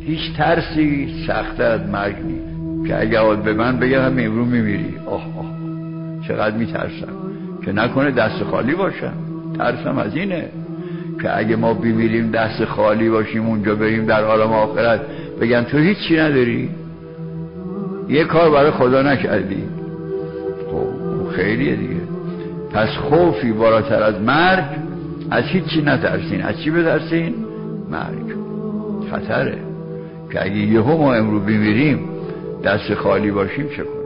هیچ ترسی سخت‌تر از مرگ نیست که اگه به من بگه هم امروز میمیری، چقدر میترسم که نکنه دست خالی باشم. ترسم از اینه که اگه ما بمیریم دست خالی باشیم، اونجا بریم در عالم آخرت بگن تو هیچی نداری، یه کار برای خدا نکردی. خیلیه دیگه. پس خوفی بالاتر از مرگ، از هیچی نترسین. از چی بترسین؟ مرگ. خطره که اگه یهو ما امروز بمیریم دست خالی باشیم چه کنیم؟